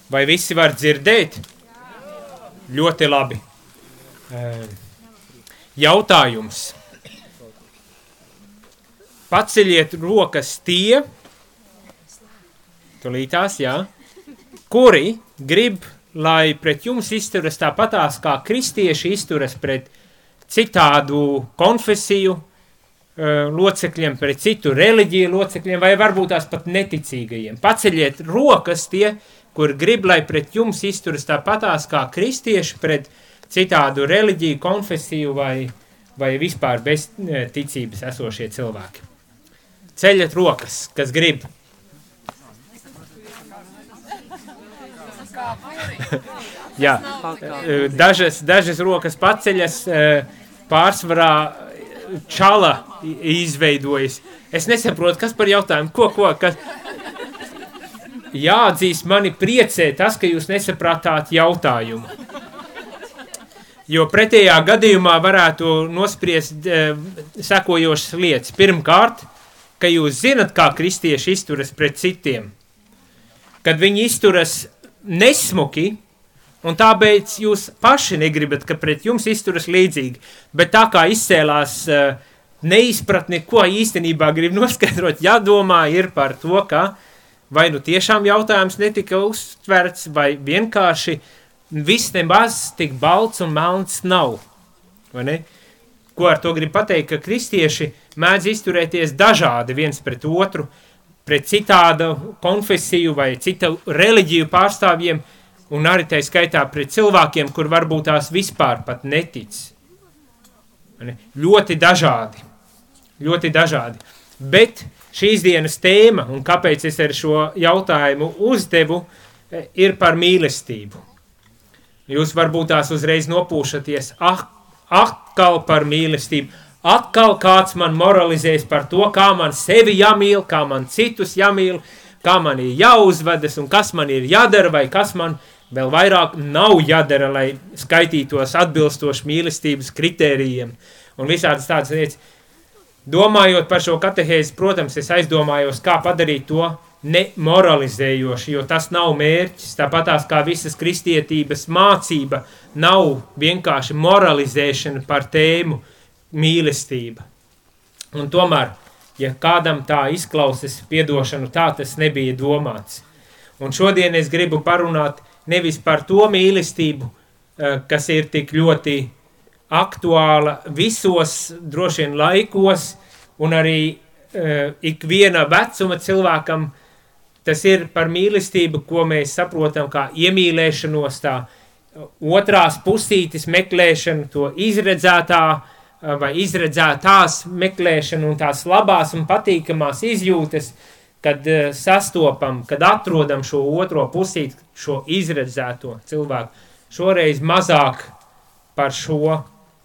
Vai visi var dzirdēt? Ļoti labi. Jautājums. Paceļiet rokas tie, tulītās, jā, kuri grib, lai pret jums izturas tāpatās, kā kristieši izturas pret citādu konfesiju locekļiem, pret citu reliģiju locekļiem, vai varbūt tās pat neticīgajiem. Paceļiet rokas tie, kur grib, lai pret jums izturas tāpatās, kā kristieši pret citādu reliģiju, konfesiju vai vispār bez ticības esošie cilvēki. Ceļat rokas, kas grib. Jā, dažas rokas paceļas, pārsvarā čala izveidojas. Es nesaprotu, kas par jautājumu, kas... Jāatzīst, mani priecē tas, ka jūs nesaprātāt jautājumu. Jo pretējā gadījumā varētu nospriest sekojošas lietas. Pirmkārt, ka jūs zinat, kā kristieši izturas pret citiem. Kad viņi izturas nesmuki, un tāpēc jūs paši negribat, ka pret jums izturas līdzīgi. Bet tā kā izcēlās neizpratni, ko īstenībā grib noskaidrot, jādomā ir par to, ka vai nu tiešām jautājums netika uztverts, vai vienkārši viss nemaz tik balts un melns nav. Vai ne? Ko ar to grib pateikt, ka kristieši mēdz izturēties dažādi viens pret otru, pret citādu konfesiju vai citu reliģiju pārstāvjiem, un arī tai skaitā pret cilvēkiem, kur varbūt tās vispār pat netic. Ļoti dažādi. Ļoti dažādi. Bet šīs dienas tēma, un kāpēc es ar šo jautājumu uzdevu, ir par mīlestību. Jūs varbūt tās uzreiz nopūšaties, atkal par mīlestību, atkal kāds man moralizēs par to, kā man sevi jāmīl, kā man citus jāmīl, kā man ir jāuzvedas un kas man ir jādara vai kas man vēl vairāk nav jādara, lai skaitītos atbilstoši mīlestības kritērijiem un visādas tādas lietas. Domājot par šo katehēzi, protams, es aizdomājos, kā padarīt to nemoralizējoši, jo tas nav mērķis, tāpatās kā visas kristietības mācība nav vienkārši moralizēšana par tēmu mīlestība. Un tomēr, ja kādam tā izklausas piedošanu, tā tas nebija domāts. Un šodien es gribu parunāt nevis par to mīlestību, kas ir tik ļoti aktuāla visos droši vien laikos, un arī ikviena vecuma cilvēkam tas ir par mīlestību, ko mēs saprotam kā iemīlēšanos, tā otrās pusītes meklēšanu, to izredzētā vai izredzētās meklēšanu un tās labās un patīkamās izjūtas, kad sastopam, kad atrodam šo otro pusīti, šo izredzēto cilvēku. Šoreiz mazāk par šo,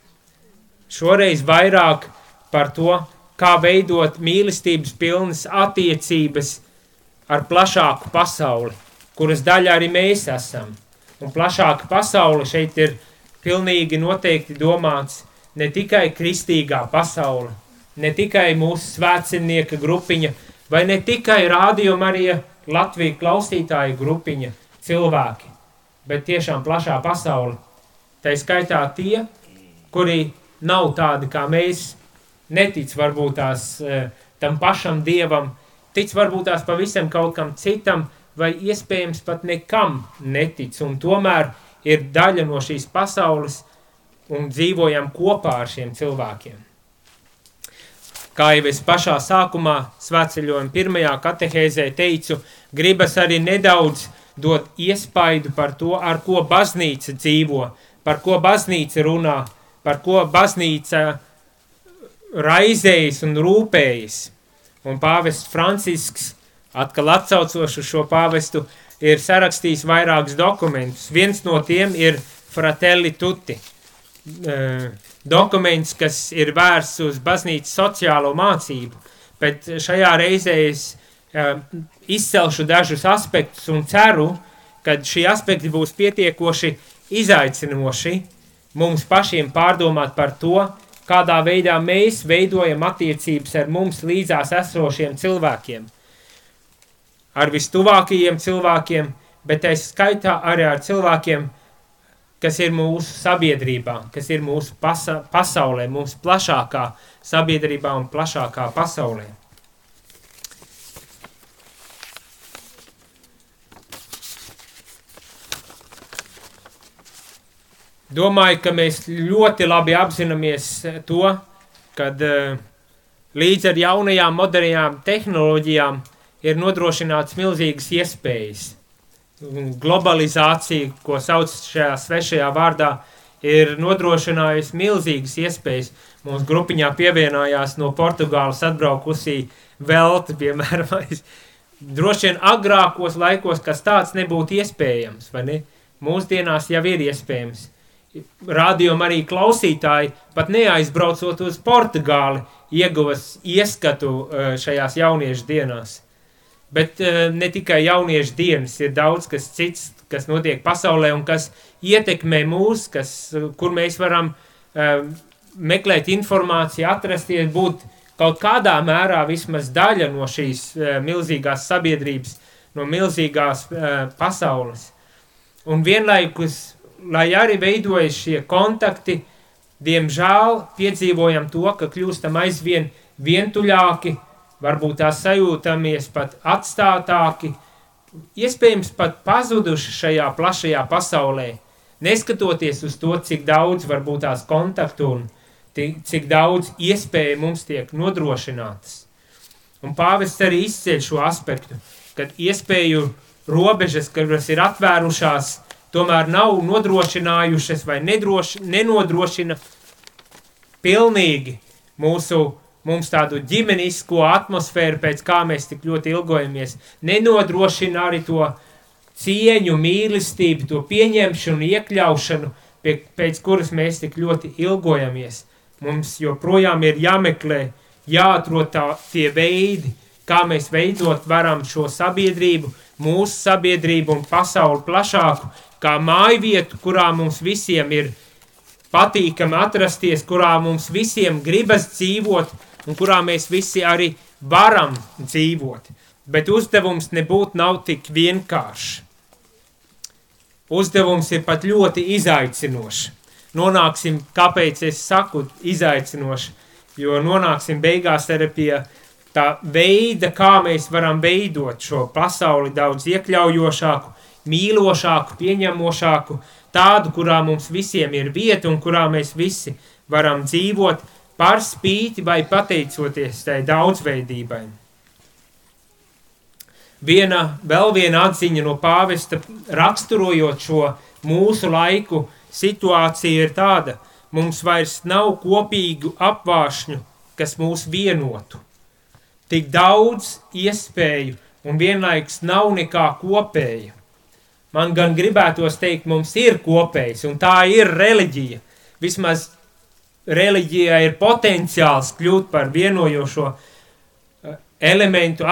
šoreiz vairāk par to, kā veidot mīlestības pilnas attiecības ar plašāku pasauli, kuras daļa arī mēs esam. Un plašāka pasaule šeit ir pilnīgi noteikti domāts ne tikai kristīgā pasaule, ne tikai mūsu svētcennieka grupiņa, vai ne tikai Radio Marija Latvija klausītāju grupiņa cilvēki, bet tiešām plašā pasaule. Tā skaitā tie, kuri nav tādi kā mēs, netic varbūt tās tam pašam dievam, tic varbūt tās pavisam kaut kam citam, vai iespējams pat nekam netic, un tomēr ir daļa no šīs pasaules, un dzīvojam kopā ar šiem cilvēkiem. Kā jau es pašā sākumā svētceļojuma pirmajā katehēzē teicu, gribas arī nedaudz dot iespaidu par to, ar ko baznīca dzīvo, par ko baznīca runā, par ko baznīca raizējas un rūpējas. Un pāvests Francisks, atkal atsaucoši šo pāvestu, ir sarakstījis vairākus dokumentus. Viens no tiem ir Fratelli Tutti. Dokuments, kas ir vērsts uz baznīcas sociālo mācību, bet šajā reizē es izcelšu dažus aspektus un ceru, ka šie aspekti būs pietiekoši izaicinoši mums pašiem pārdomāt par to, kādā veidā mēs veidojam attiecības ar mums līdzās esošiem cilvēkiem. Ar vistuvākajiem cilvēkiem, bet tā skaitā arī ar cilvēkiem, kas ir mūsu sabiedrībā, kas ir mūsu pasaulē, mūsu plašākā sabiedrībā un plašākā pasaulē. Domāju, ka mēs ļoti labi apzināmies to, kad līdz ar jaunajām modernajām tehnoloģijām ir nodrošināts milzīgas iespējas. Globalizācija, ko sauc šajā svešajā vārdā, ir nodrošinājusi milzīgas iespējas. Mūsu grupiņā pievienojās no Portugāles atbraukusī Velta, piemēram. Droši vien agrākos laikos, kas tāds nebūtu iespējams, vai ne? Mūsdienās jau ir iespējams. Rādījuma arī klausītāji, pat neaizbraucot uz Portugāli, ieguvas ieskatu šajās jauniešu dienās. Bet ne tikai jauniešu dienas, ir daudz kas cits, kas notiek pasaulē un kas ietekmē mūs, kur mēs varam meklēt informāciju, atrasties, būt kaut kādā mērā vismaz daļa no šīs milzīgās sabiedrības, no milzīgās pasaules. Un vienlaikus, lai arī veidojas šie kontakti, diemžēl piedzīvojam to, ka kļūstam aizvien vientuļāki, varbūt tā sajūtamies pat atstātāki, iespējams pat pazuduši šajā plašajā pasaulē, neskatoties uz to, cik daudz varbūt tās kontaktu un cik daudz iespēju mums tiek nodrošinātas. Un pāvests arī izceļ šo aspektu, kad iespēju robežas, kuras ir atvērušās, tomēr nav nodrošinājušas vai nenodrošina pilnīgi mums tādu ģimenisko atmosfēru, pēc kā mēs tik ļoti ilgojamies, nenodrošina arī to cieņu, mīlestību, to pieņemšanu, iekļaušanu, pēc kuras mēs tik ļoti ilgojamies. Mums joprojām ir jāmeklē, jāatrod tie veidi, kā mēs veidot varam šo sabiedrību, mūsu sabiedrību un pasauli plašāku, kā mājvietu, kurā mums visiem ir patīkami atrasties, kurā mums visiem gribas dzīvot un kurā mēs visi arī varam dzīvot. Bet uzdevums nebūtu nav tik vienkāršs. Uzdevums ir pat ļoti izaicinošs. Nonāksim, kāpēc es saku izaicinoši, jo nonāksim beigās arī pie tā veida, kā mēs varam veidot šo pasauli daudz iekļaujošāku, mīlošāku, pieņemošāku, tādu, kurā mums visiem ir vieta un kurā mēs visi varam dzīvot par spīti vai pateicoties tai daudzveidībai. Vēl viena atziņa no pāvesta raksturojot šo mūsu laiku situāciju ir tāda, mums vairs nav kopīgu apvāršņu, kas mūs vienotu. Tik daudz iespēju un vienlaikus nav nekā kopēja. Man gan gribētos teikt, mums ir kopējs, un tā ir reliģija. Vismaz reliģijā ir potenciāls kļūt par vienojošo elementu,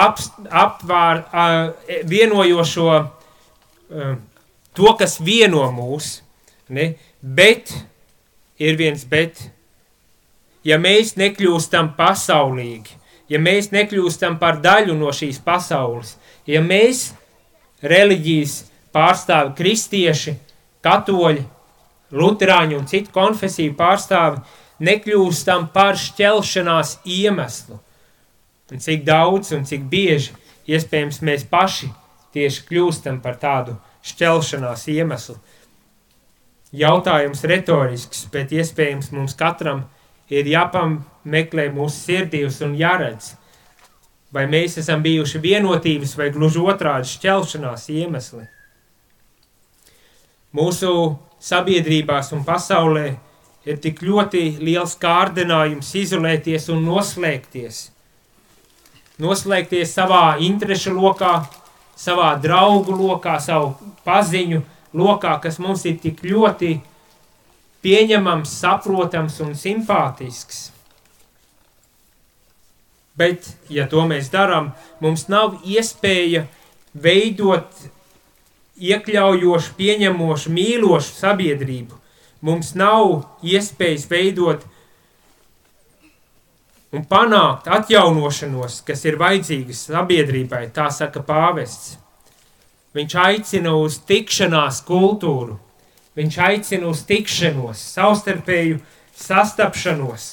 vienojošo to, kas vieno mūs. Ne? Bet, ir viens bet, ja mēs nekļūstam pasaulīgi, ja mēs nekļūstam par daļu no šīs pasaules, ja mēs reliģijas pārstāvi kristieši, katoļi, luterāņi un citu konfesiju pārstāvi, nekļūstam par šķelšanās iemeslu. Un cik daudz un cik bieži iespējams mēs paši tieši kļūstam par tādu šķelšanās iemeslu. Jautājums retorisks, bet iespējams mums katram ir jāpameklē mūsu sirdīs un jāredz, vai mēs esam bijuši vienotības vai gluži otrādi šķelšanās iemesli. Mūsu sabiedrībās un pasaulē ir tik ļoti liels kārdinājums izolēties un noslēgties. Noslēgties savā interešu lokā, savā draugu lokā, savu paziņu lokā, kas mums ir tik ļoti pieņemams, saprotams un simpātisks. Bet, ja to mēs darām, mums nav iespēja veidot iekļaujošu, pieņemošu, mīlošu sabiedrību. Mums nav iespējas veidot un panākt atjaunošanos, kas ir vajadzīgas sabiedrībai, tā saka pāvests. Viņš aicina uz tikšanās kultūru. Viņš aicina uz tikšanos, savstarpēju sastapšanos.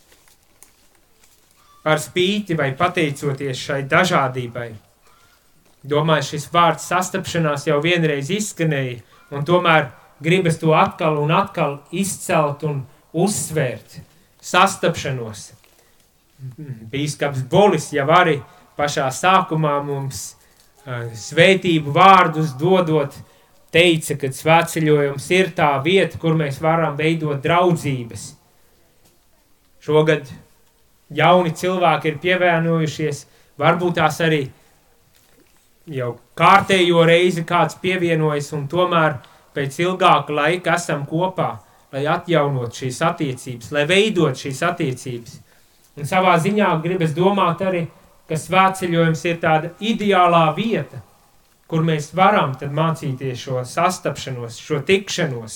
Par spīti vai pateicoties šai dažādībai. Domāju, šis vārds sastapšanās jau vienreiz izskanēja, un tomēr gribas to atkal un atkal izcelt un uzsvērt. Sastapšanos. Bīskaps Bolis jau arī pašā sākumā mums svētību vārdus dodot, teica, ka svētceļojums ir tā vieta, kur mēs varam veidot draudzības. Šogad jauni cilvēki ir pievienojušies, varbūt tās arī jau kārtējo reizi kāds pievienojas, un tomēr pēc ilgāka laika esam kopā, lai atjaunot šīs attiecības, lai veidot šīs attiecības. Un savā ziņā gribas domāt arī, ka svētceļojums ir tāda ideālā vieta, kur mēs varam tad mācīties šo sastapšanos, šo tikšanos.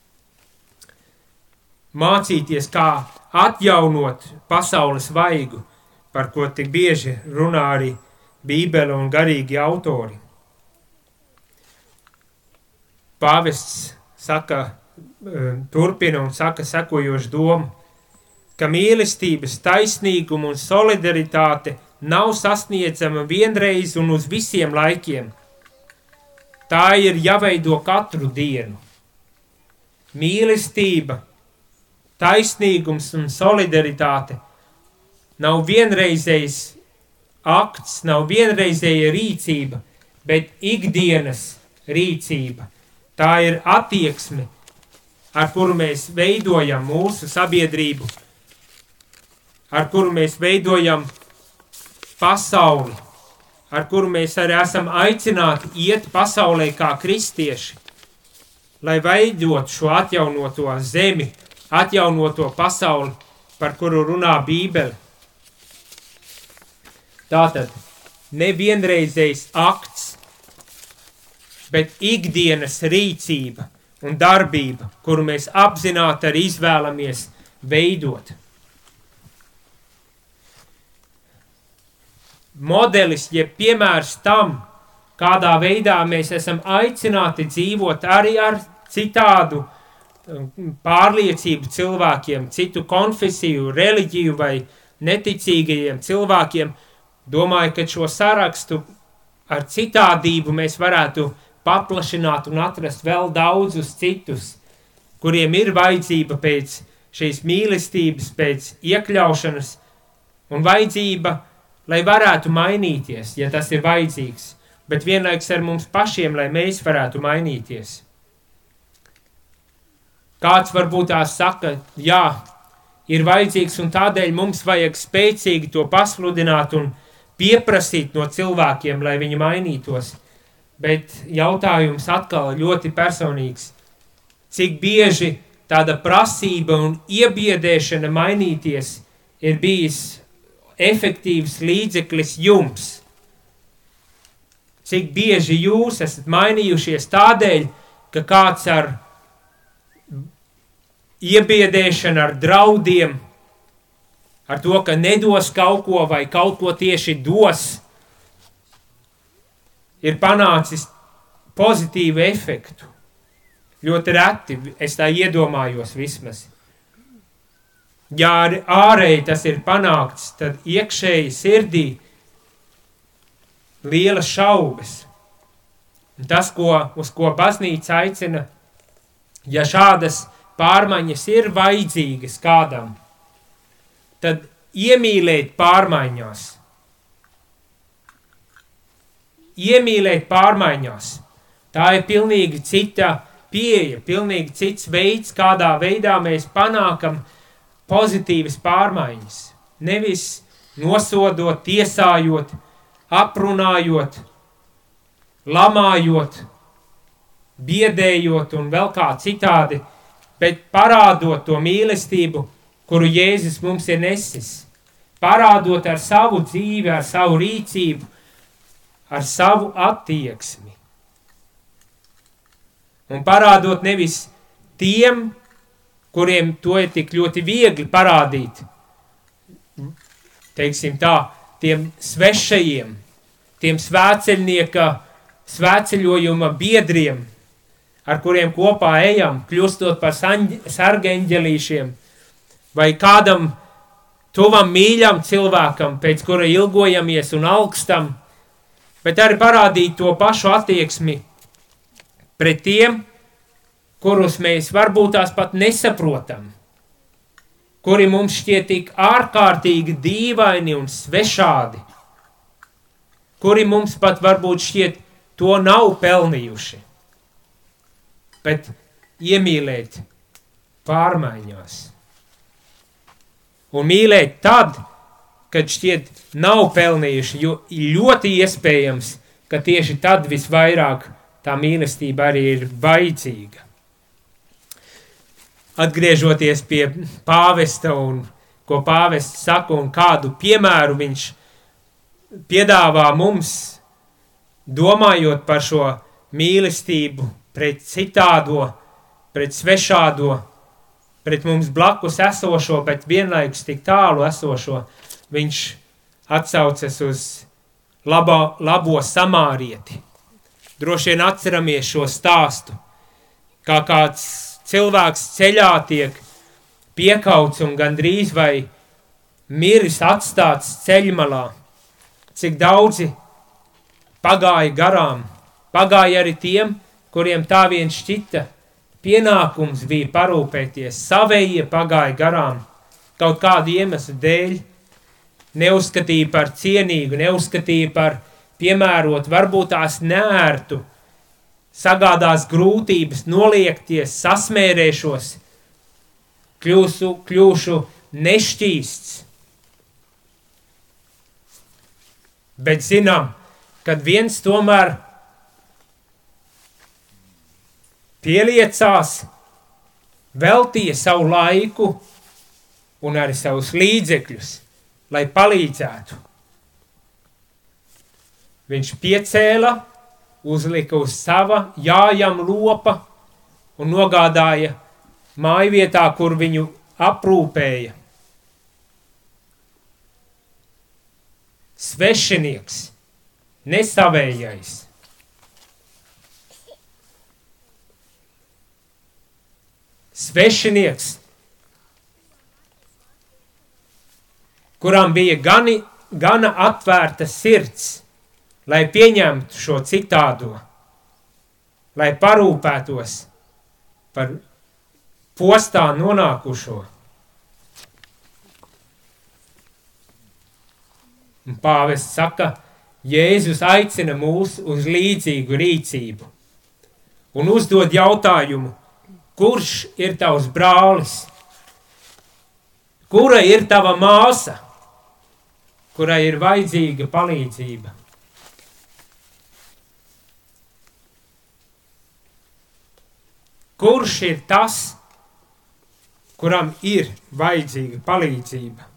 Mācīties, kā atjaunot pasaules vaigu, par ko tik bieži runā arī Bībele un garīgi autori. Pāvests saka, turpina un saka sekojošu domu, ka mīlestības, taisnīguma un solidaritāte nav sasniedzama vienreiz un uz visiem laikiem. Tā ir jāveido katru dienu. Mīlestība, taisnīgums un solidaritāte nav vienreizējs akts, nav vienreizēja rīcība, bet ikdienas rīcība. Tā ir attieksme, ar kuru mēs veidojam mūsu sabiedrību, ar kuru mēs veidojam pasauli, ar kuru mēs arī esam aicināti iet pasaulē kā kristieši, lai veidot šo atjaunoto zemi, atjaunoto pasauli, par kuru runā Bībele. Tātad, nevienreizējs akts, bet ikdienas rīcība un darbība, kuru mēs apzināti arī izvēlamies veidot. Modelis, jeb piemērs tam, kādā veidā mēs esam aicināti dzīvot arī ar citādu pārliecību cilvēkiem, citu konfesiju, reliģiju vai neticīgajiem cilvēkiem. Domāju, ka šo sarakstu ar citādību mēs varētu paplašināt un atrast vēl daudzus citus, kuriem ir vajadzība pēc šīs mīlestības, pēc iekļaušanas un vajadzība, lai varētu mainīties, ja tas ir vajadzīgs, bet vienlaiks ar mums pašiem, lai mēs varētu mainīties. Kāds varbūt tās saka, jā, ir vajadzīgs un tādēļ mums vajag spēcīgi to pasludināt un pieprasīt no cilvēkiem, lai viņi mainītos. Bet jautājums atkal ļoti personīgs. Cik bieži tāda prasība un iebiedēšana mainīties ir bijis efektīvs līdzeklis jums? Cik bieži jūs esat mainījušies tādēļ, ka kāds ar iebiedēšanu, ar draudiem, ar to, ka nedos kaut ko vai kaut ko tieši dos, ir panācis pozitīvu efektu. Ļoti reti, es tā iedomājos vismaz. Ja ārēji tas ir panākts, tad iekšēji sirdī lielas šaubas. Un tas, uz ko baznīca aicina, ja šādas pārmaiņas ir vajadzīgas kādam, tad iemīlēt pārmaiņās. Iemīlēt pārmaiņās. Tā ir pilnīgi cita pieeja, pilnīgi cits veids, kādā veidā mēs panākam pozitīvas pārmaiņas. Nevis nosodot, tiesājot, aprunājot, lamājot, biedējot un vēl kā citādi, bet parādot to mīlestību, kuru Jēzus mums ir nesis. Parādot ar savu dzīvi, ar savu rīcību, ar savu attieksmi. Un parādot nevis tiem, kuriem to ir tik ļoti viegli parādīt, teiksim tā, tiem svešajiem, tiem svētceļnieka svētceļojuma biedriem, ar kuriem kopā ejam, kļūstot par sargeņģelīšiem, vai kādam tuvam mīļam cilvēkam, pēc kura ilgojamies un alkstam, bet arī parādīt to pašu attieksmi pret tiem, kurus mēs varbūt tās pat nesaprotam, kuri mums šķiet tik ārkārtīgi dīvaini un svešādi, kuri mums pat varbūt šķiet to nav pelnījuši, bet iemīlēt pārmaiņās. Un mīlēt tad, kad šķiet nav pelnījuši, jo ļoti iespējams, ka tieši tad visvairāk tā mīlestība arī ir vajadzīga. Atgriežoties pie pāvesta un ko pāvests saka un kādu piemēru viņš piedāvā mums, domājot par šo mīlestību pret citādo, pret svešādo, pret mums blakus esošo, bet vienlaikus tik tālu esošo, viņš atsaucas uz labo samārieti. Droši vien atceramies šo stāstu, kā kāds cilvēks ceļā tiek piekauts un gandrīz vai miris atstāts ceļmalā. Cik daudzi pagāja garām, pagāja arī tiem, kuriem tā vien šķita pienākums bija parūpēties, savējie pagāja garām kaut kādu iemeslu dēļ, neuzskatīja par cienīgu, neuzskatīja par piemērot, varbūt tās neērtu, sagādās grūtības, noliekties, sasmērēšos, kļūšu nešķīsts. Bet zinām, kad viens tomēr pieliecās, veltīja savu laiku un arī savus līdzekļus, lai palīdzētu. Viņš piecēla, uzlika uz sava jājam lopa un nogādāja mājvietā, kur viņu aprūpēja. Svešinieks, nesavējais. Svešinieks, kuram bija gana atvērta sirds, lai pieņemtu šo citādo, lai parūpētos par postā nonākušo. Un pāvests saka, Jēzus aicina mūs uz līdzīgu rīcību un uzdod jautājumu, kurš ir tavs brālis? Kura ir tava māsa, kurai ir vajadzīga palīdzība? Kurš ir tas, kuram ir vajadzīga palīdzība?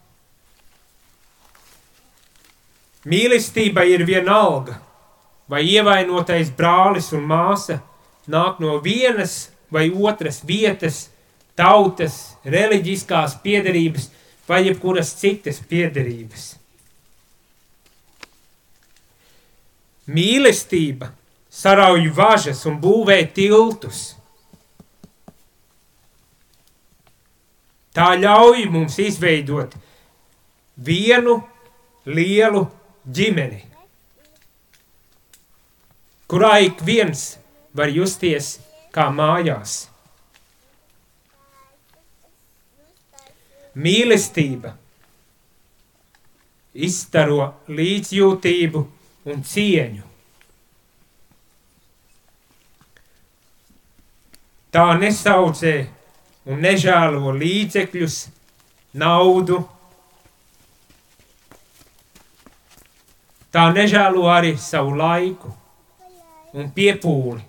Mīlestība ir vienalga, vai ievainotais brālis un māsa nāk no vienas vai otras vietas, tautas, reliģiskās piederības vai jebkuras citas piederības. Mīlestība sarauj važas un būvē tiltus. Tā ļauj mums izveidot vienu lielu ģimeni, kurā ik viens var justies kā mājās. Mīlestība izstaro līdzjūtību un cieņu. Tā nesaudzē un nežēlo līdzekļus, naudu. Tā nežēlo arī savu laiku un piepūli.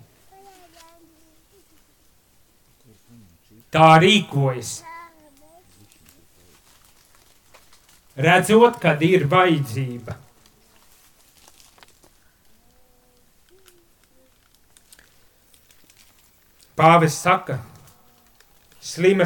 Tā rīkojas, redzot, kad ir vajadzība. Pāvests saka, Slimai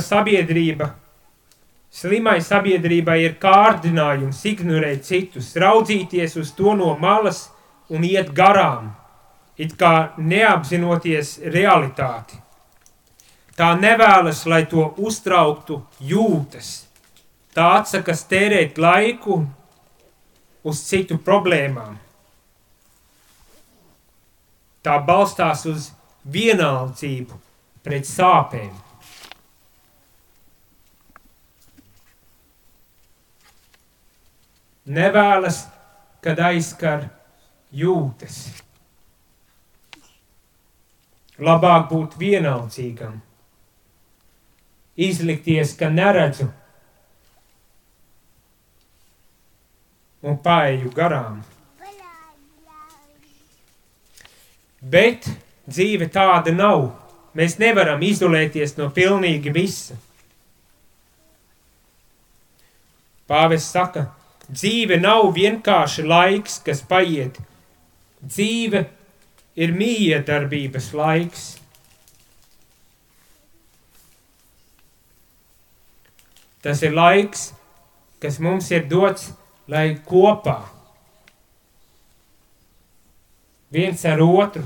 sabiedrībai ir kārdinājums ignorēt citus, raudzīties uz to no malas un iet garām, it kā neapzinoties realitāti. Tā nevēlas, lai to uztrauktu jūtas. Tā atsakas tērēt laiku uz citu problēmām. Tā balstās uz vienaldzību pret sāpēm. Nevēlas, kad aizskar jūtas. Labāk būt vienaldzīgam. Izlikties, ka neredzu un paeju garām. Bet dzīve tāda nav. Mēs nevaram izolēties no pilnīgi visa. Pāvests saka, dzīve nav vienkārši laiks, kas paiet. Dzīve ir miedarbības laiks. Tas ir laiks, kas mums ir dots, lai kopā viens ar otru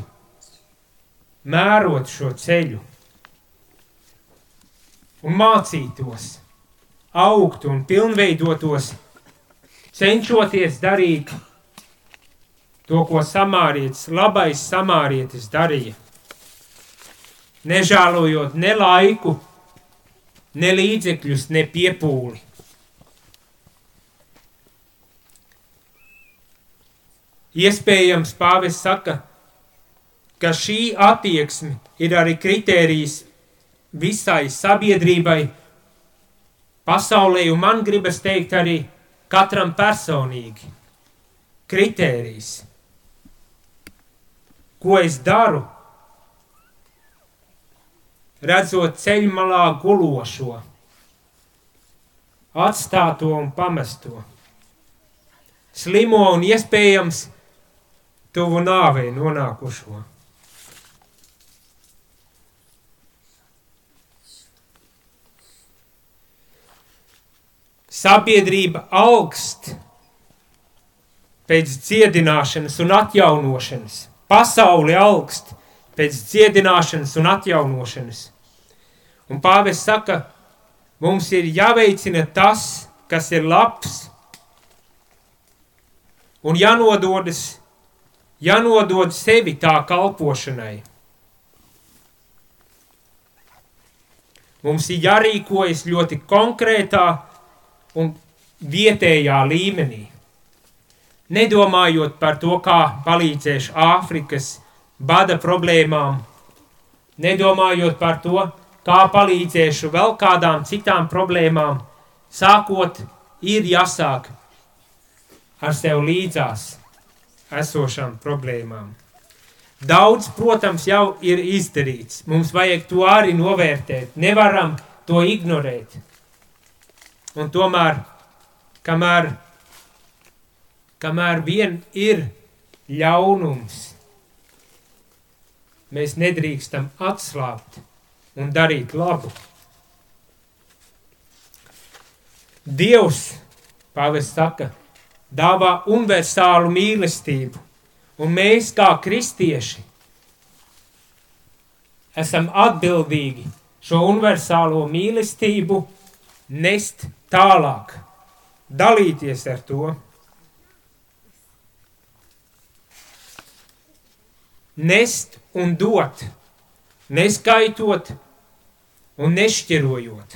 mērot šo ceļu un mācītos, augtu un pilnveidotos, cenšoties darīt to, ko labais samārietis darīja, nežēlojot ne laiku, ne līdzekļus, ne piepūli. Iespējams, pāvests saka, ka šī attieksme ir arī kritērijs visai sabiedrībai, pasaulē, un man gribas teikt arī katram personīgi. Kritērijs. Ko es daru? Redzot ceļmalā gulošo, atstāto un pamesto, slimo un iespējams tuvu nāvei nonākušo. Sabiedrība augst pēc dziedināšanas un atjaunošanas. Pasaule augst pēc dziedināšanas un atjaunošanas. Un pāvests saka, mums ir jāveicina tas, kas ir labs, un jānodod sevi tā kalpošanai. Mums ir jārīkojas ļoti konkrētā un vietējā līmenī. Nedomājot par to, kā palīdzēšu Āfrikas bada problēmām, nedomājot par to, kā palīdzēšu vēl kādām citām problēmām, sākot ir jāsāk ar sev līdzās esošām problēmām. Daudz, protams, jau ir izdarīts. Mums vajag to arī novērtēt. Nevaram to ignorēt. Un tomēr, kamēr vien ir ļaunums, mēs nedrīkstam atslābt un darīt labu. Dievs, pāvests saka, dāvā universālu mīlestību, un mēs kā kristieši esam atbildīgi šo universālo mīlestību nest tālāk, dalīties ar to. Nest un dot, neskaitot un nešķirojot.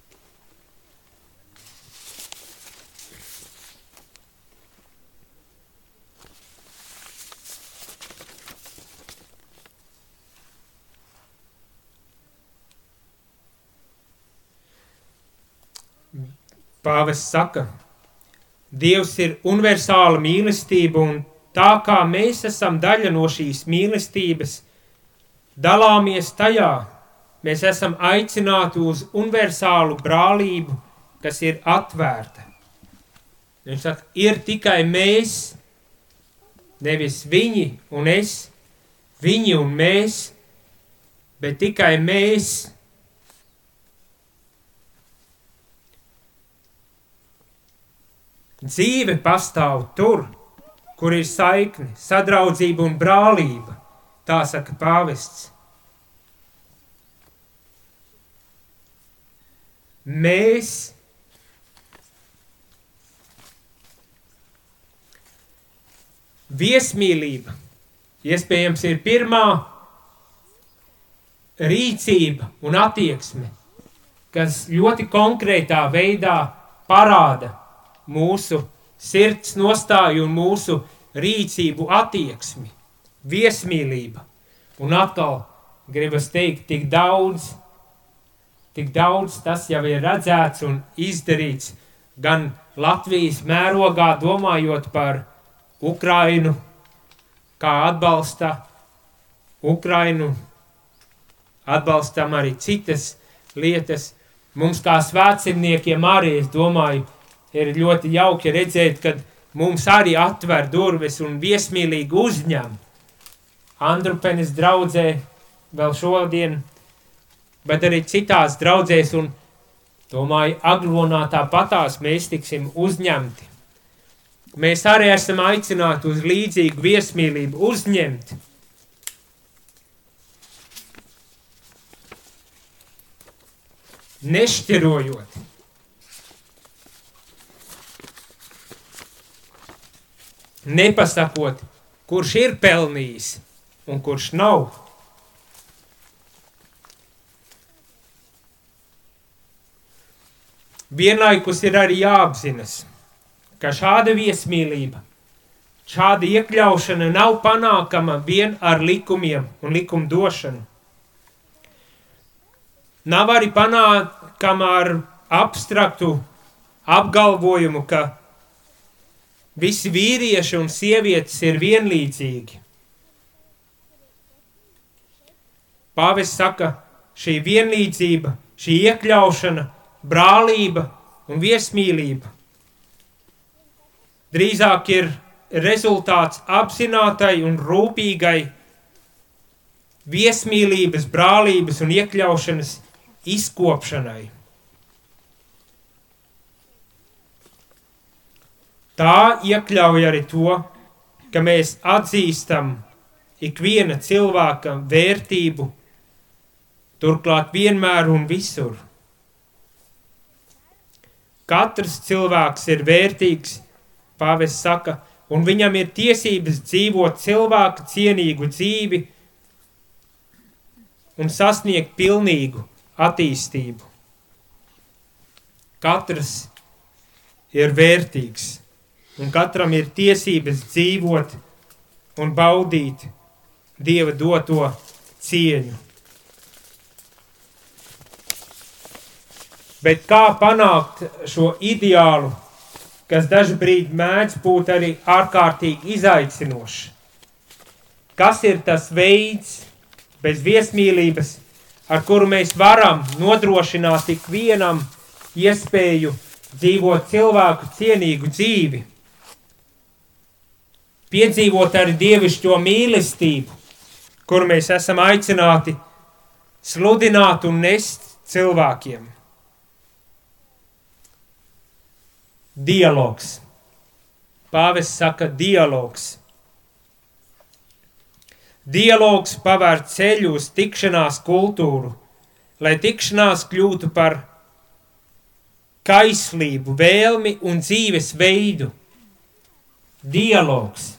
Pāvests saka, Dievs ir universāla mīlestība, un tā kā mēs esam daļa no šīs mīlestības, dalāmies tajā, mēs esam aicināti uz universālu brālību, kas ir atvērta. Viņš saka, ir tikai mēs, nevis viņi un es, viņi un mēs, bet tikai mēs. Dzīve pastāv tur, kur ir saikne, sadraudzība un brālība, Tā saka pāvests. Viesmīlība iespējams ir pirmā rīcība un attieksme, kas ļoti konkrētā veidā parāda mūsu sirds nostāju un mūsu rīcību attieksmi. Viesmīlība. Un atkal gribas teikt, tik daudz tas jau ir redzēts un izdarīts gan Latvijas mērogā, domājot par Ukrainu, kā atbalsta Ukrainu, atbalstam arī citas lietas. Mums kā svētceļniekiem arī, es domāju, ir ļoti jauki redzēt, kad mums arī atver durvis un viesmīlīgi uzņem. Andrupenes draudzē vēl šodien, bet arī citās draudzēs un, domāju, Aglonā tāpatās mēs tiksim uzņemti. Mēs arī esam aicināti uz līdzīgu viesmīlību uzņemt. Nešķirojot. Nepasakot, kurš ir pelnījis un kurš nav. Vienlaikus ir arī jāapzinas, ka šāda viesmīlība, šāda iekļaušana nav panākama vien ar likumiem un likumdošanu. Nav arī panākama ar abstraktu apgalvojumu, ka visi vīrieši un sievietes ir vienlīdzīgi. Pāvests saka, šī vienlīdzība, šī iekļaušana, brālība un viesmīlība drīzāk ir rezultāts apzinātai un rūpīgai viesmīlības, brālības un iekļaušanas izkopšanai. Tā iekļauj arī to, ka mēs atzīstam ikviena cilvēka vērtību, turklāt vienmēr un visur. Katrs cilvēks ir vērtīgs, pāvests saka, un viņam ir tiesības dzīvot cilvēka cienīgu dzīvi un sasniegt pilnīgu attīstību. Katrs ir vērtīgs, un katram ir tiesības dzīvot un baudīt Dieva doto cieņu. Bet kā panākt šo ideālu, kas dažbrīd mēdz būt arī ārkārtīgi izaicinošs? Kas ir tas veids bez viesmīlības, ar kuru mēs varam nodrošināt ikvienam iespēju dzīvot cilvēku cienīgu dzīvi? Piedzīvot arī dievišķo mīlestību, kur mēs esam aicināti sludināt un nest cilvēkiem. Dialogs. Pāvests saka dialogs. Dialogs pavēr ceļu uz tikšanās kultūru, lai tikšanās kļūtu par kaislību, vēlmi un dzīves veidu. Dialogs.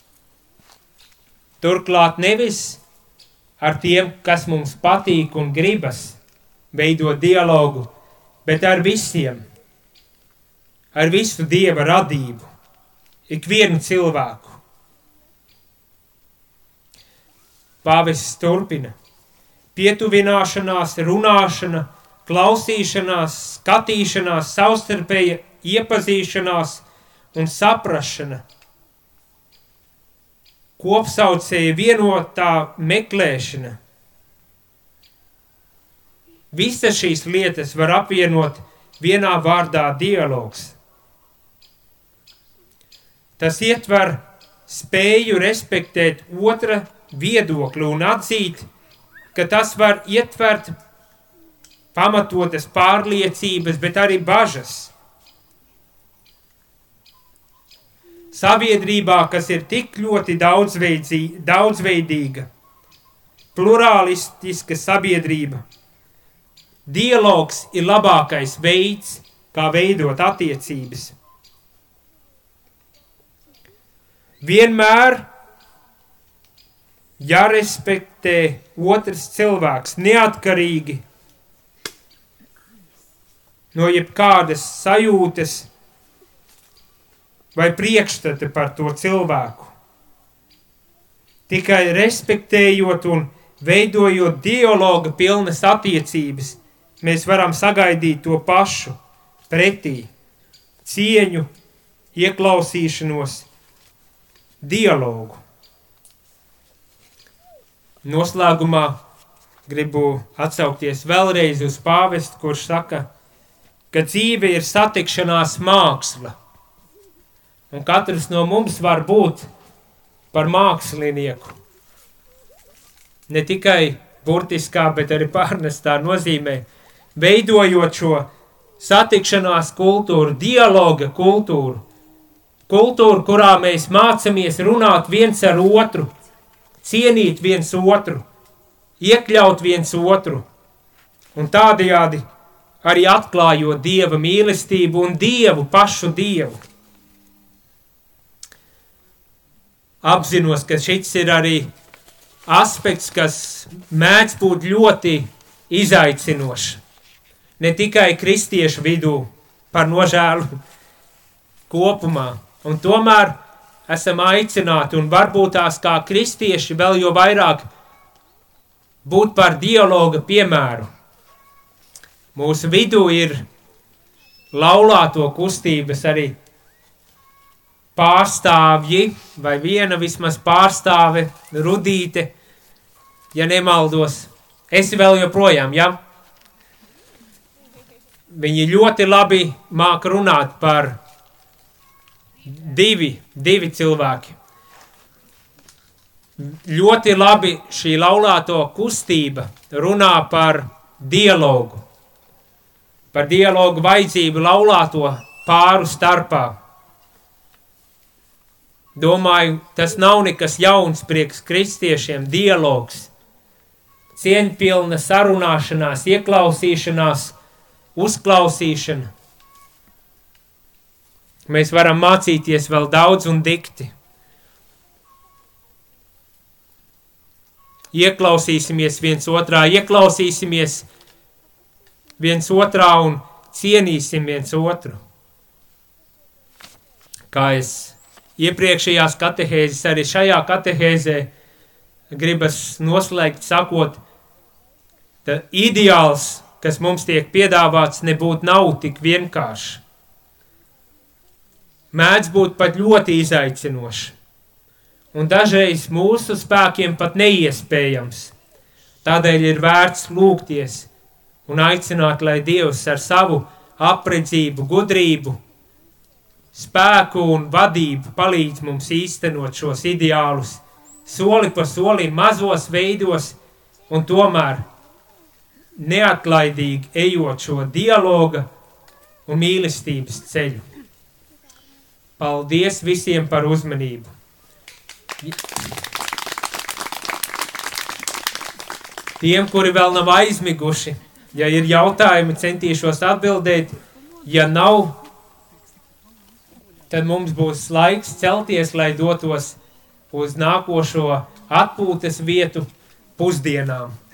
Turklāt nevis ar tiem, kas mums patīk un gribas veidot dialogu, bet ar visiem, ar visu Dieva radību, ikvienu cilvēku. Pāvests turpina. Pietuvināšanās, runāšana, klausīšanās, skatīšanās, savstarpēja iepazīšanās un saprašana, kopsaucēja vienotā meklēšana. Visas šīs lietas var apvienot vienā vārdā dialogs. Tas ietver spēju respektēt otra viedokli un atzīt, ka tas var ietvert pamatotas pārliecības, bet arī bažas. Sabiedrībā, kas ir tik ļoti daudzveidīga, pluralistiska sabiedrība. Dialogs ir labākais veids, kā veidot attiecības. Vienmēr jārespektē otrs cilvēks neatkarīgi no jebkādas sajūtas vai priekšstata par to cilvēku. Tikai respektējot un veidojot dialoga pilnas attiecības, mēs varam sagaidīt to pašu pretī, cieņu, ieklausīšanos, dialogu. Noslēgumā gribu atsaukties vēlreiz uz pāvestu, kurš saka, ka dzīve ir satikšanās māksla, un katrs no mums var būt par mākslinieku. Ne tikai burtiskā, bet arī pārnestā nozīmē, veidojot šo satikšanās kultūru, dialoga kultūru, kurā mēs mācamies runāt viens ar otru, cienīt viens otru, iekļaut viens otru, un tādējādi arī atklājot Dieva mīlestību un Dievu, pašu Dievu. Apzinos, ka šis ir arī aspekts, kas mēdz būt ļoti izaicinošs. Ne tikai kristiešu vidū, par nožēlu kopumā. Un tomēr esam aicināti, un varbūt tās kā kristieši vēl jo vairāk būt par dialoga piemēru. Mūsu vidū ir laulāto kustības arī pārstāvji, vai viena vismaz pārstāve, Rudīte, ja nemaldos. Es vēl joprojām, ja? Viņi ļoti labi māk runāt par divi cilvēki. Ļoti labi šī laulāto kustība runā par dialogu vajadzību laulāto pāru starpā. Domāju, tas nav nekas jauns priekš kristiešiem, dialogs, cieņpilna sarunāšanās, ieklausīšanās, uzklausīšana. Mēs varam mācīties vēl daudz un dikti. Ieklausīsimies viens otrā un cienīsim viens otru. Kā es iepriekšējās katehēzes, arī šajā katehēzē gribas noslēgt sakot, ka ideāls, kas mums tiek piedāvāts, nebūtu nav tik vienkārši. Mēdz būt pat ļoti izaicinoši. Un dažreiz mūsu spēkiem pat neiespējams. Tādēļ ir vērts lūgties un aicināt, lai Dievs ar savu apredzību, gudrību, spēku un vadību palīdz mums īstenot šos ideālus, soli pa solim, mazos veidos, un tomēr neatlaidīgi ejot šo dialoga un mīlestības ceļu. Paldies visiem par uzmanību! Tiem, kuri vēl nav aizmiguši, ja ir jautājumi, centīšos atbildēt. Ja nav, tad mums būs laiks celties, lai dotos uz nākošo atpūtas vietu pusdienām.